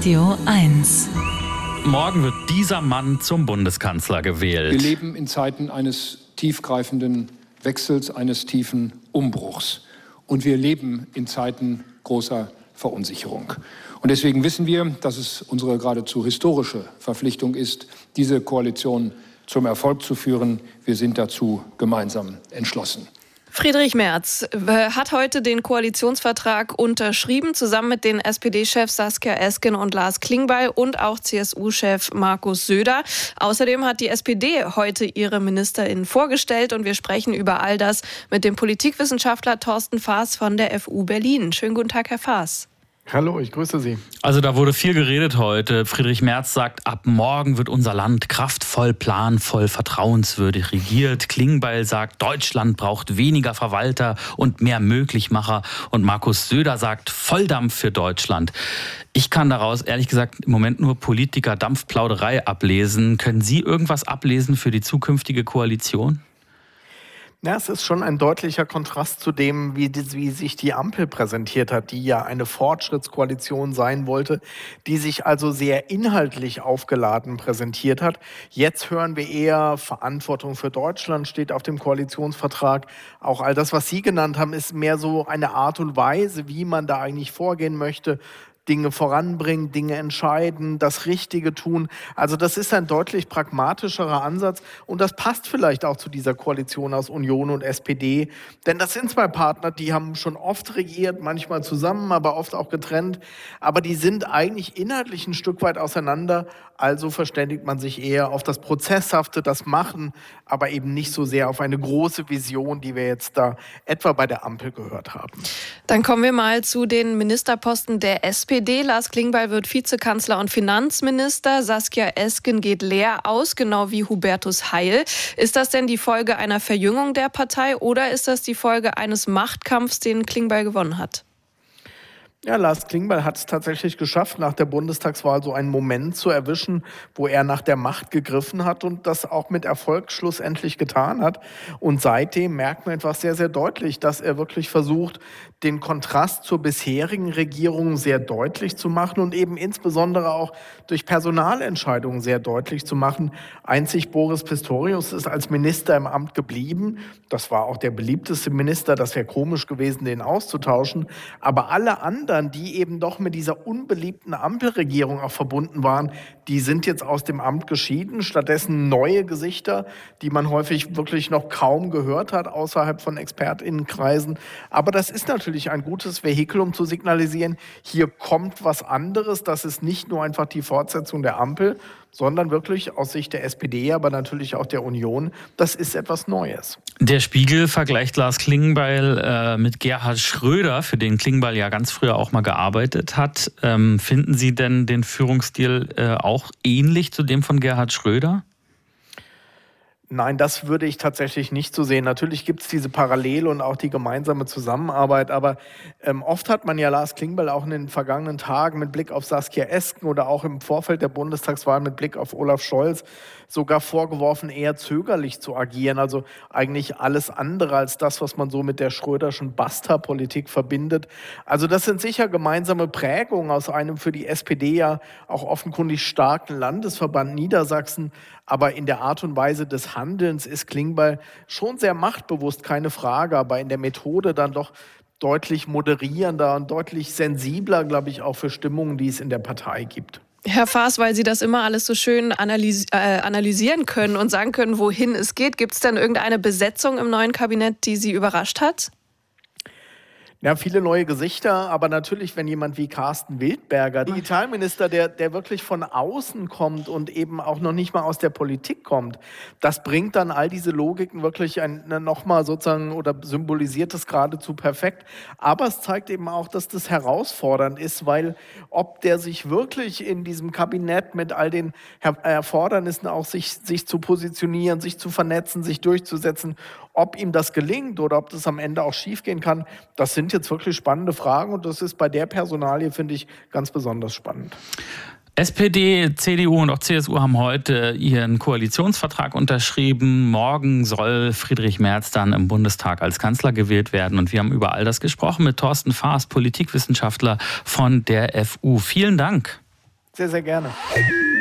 Radio 1. Morgen wird dieser Mann zum Bundeskanzler gewählt. Wir leben in Zeiten eines tiefgreifenden Wechsels, eines tiefen Umbruchs. Und wir leben in Zeiten großer Verunsicherung. Und deswegen wissen wir, dass es unsere geradezu historische Verpflichtung ist, diese Koalition zum Erfolg zu führen. Wir sind dazu gemeinsam entschlossen. Friedrich Merz hat heute den Koalitionsvertrag unterschrieben, zusammen mit den SPD-Chefs Saskia Esken und Lars Klingbeil und auch CSU-Chef Markus Söder. Außerdem hat die SPD heute ihre MinisterInnen vorgestellt und wir sprechen über all das mit dem Politikwissenschaftler Thorsten Faas von der FU Berlin. Schönen guten Tag, Herr Faas. Hallo, ich grüße Sie. Also da wurde viel geredet heute. Friedrich Merz sagt, ab morgen wird unser Land kraftvoll, planvoll, vertrauenswürdig regiert. Klingbeil sagt, Deutschland braucht weniger Verwalter und mehr Möglichmacher. Und Markus Söder sagt, Volldampf für Deutschland. Ich kann daraus ehrlich gesagt im Moment nur Politiker-Dampfplauderei ablesen. Können Sie irgendwas ablesen für die zukünftige Koalition? Ja, es ist schon ein deutlicher Kontrast zu dem, wie sich die Ampel präsentiert hat, die ja eine Fortschrittskoalition sein wollte, die sich also sehr inhaltlich aufgeladen präsentiert hat. Jetzt hören wir eher, Verantwortung für Deutschland steht auf dem Koalitionsvertrag. Auch all das, was Sie genannt haben, ist mehr so eine Art und Weise, wie man da eigentlich vorgehen möchte. Dinge voranbringen, Dinge entscheiden, das Richtige tun. Also das ist ein deutlich pragmatischerer Ansatz und das passt vielleicht auch zu dieser Koalition aus Union und SPD. Denn das sind zwei Partner, die haben schon oft regiert, manchmal zusammen, aber oft auch getrennt. Aber die sind eigentlich inhaltlich ein Stück weit auseinander. Also verständigt man sich eher auf das Prozesshafte, das Machen, aber eben nicht so sehr auf eine große Vision, die wir jetzt da etwa bei der Ampel gehört haben. Dann kommen wir mal zu den Ministerposten der SPD. Lars Klingbeil wird Vizekanzler und Finanzminister. Saskia Esken geht leer aus, genau wie Hubertus Heil. Ist das denn die Folge einer Verjüngung der Partei oder ist das die Folge eines Machtkampfs, den Klingbeil gewonnen hat? Ja, Lars Klingbeil hat es tatsächlich geschafft, nach der Bundestagswahl so einen Moment zu erwischen, wo er nach der Macht gegriffen hat und das auch mit Erfolg schlussendlich getan hat. Und seitdem merkt man etwas sehr, sehr deutlich, dass er wirklich versucht, den Kontrast zur bisherigen Regierung sehr deutlich zu machen und eben insbesondere auch durch Personalentscheidungen sehr deutlich zu machen. Einzig Boris Pistorius ist als Minister im Amt geblieben. Das war auch der beliebteste Minister. Das wäre komisch gewesen, den auszutauschen. Aber alle anderen, die eben doch mit dieser unbeliebten Ampelregierung auch verbunden waren, die sind jetzt aus dem Amt geschieden. Stattdessen neue Gesichter, die man häufig wirklich noch kaum gehört hat, außerhalb von ExpertInnenkreisen. Aber das ist natürlich ein gutes Vehikel, um zu signalisieren, hier kommt was anderes. Das ist nicht nur einfach die Fortsetzung der Ampel, sondern wirklich aus Sicht der SPD, aber natürlich auch der Union, das ist etwas Neues. Der Spiegel vergleicht Lars Klingbeil mit Gerhard Schröder, für den Klingbeil ja ganz früher auch mal gearbeitet hat. Finden Sie denn den Führungsstil auch ähnlich zu dem von Gerhard Schröder? Nein, das würde ich tatsächlich nicht so sehen. Natürlich gibt es diese Parallele und auch die gemeinsame Zusammenarbeit, aber oft hat man ja Lars Klingbeil auch in den vergangenen Tagen mit Blick auf Saskia Esken oder auch im Vorfeld der Bundestagswahl mit Blick auf Olaf Scholz sogar vorgeworfen, eher zögerlich zu agieren. Also eigentlich alles andere als das, was man so mit der Schröderschen Basta-Politik verbindet. Also das sind sicher gemeinsame Prägungen aus einem für die SPD ja auch offenkundig starken Landesverband Niedersachsen. Aber in der Art und Weise des Handelns ist Klingbeil schon sehr machtbewusst, keine Frage. Aber in der Methode dann doch deutlich moderierender und deutlich sensibler, glaube ich, auch für Stimmungen, die es in der Partei gibt. Herr Faas, weil Sie das immer alles so schön analysieren können und sagen können, wohin es geht, gibt es denn irgendeine Besetzung im neuen Kabinett, die Sie überrascht hat? Ja, viele neue Gesichter, aber natürlich, wenn jemand wie Carsten Wildberger, Digitalminister, der wirklich von außen kommt und eben auch noch nicht mal aus der Politik kommt, das bringt dann all diese Logiken wirklich nochmal sozusagen oder symbolisiert es geradezu perfekt. Aber es zeigt eben auch, dass das herausfordernd ist, weil ob der sich wirklich in diesem Kabinett mit all den Erfordernissen auch sich zu positionieren, sich zu vernetzen, sich durchzusetzen, ob ihm das gelingt oder ob das am Ende auch schiefgehen kann, das sind jetzt wirklich spannende Fragen und das ist bei der Personalie, finde ich, ganz besonders spannend. SPD, CDU und auch CSU haben heute ihren Koalitionsvertrag unterschrieben. Morgen soll Friedrich Merz dann im Bundestag als Kanzler gewählt werden. Und wir haben über all das gesprochen mit Thorsten Faas, Politikwissenschaftler von der FU. Vielen Dank. Sehr, sehr gerne.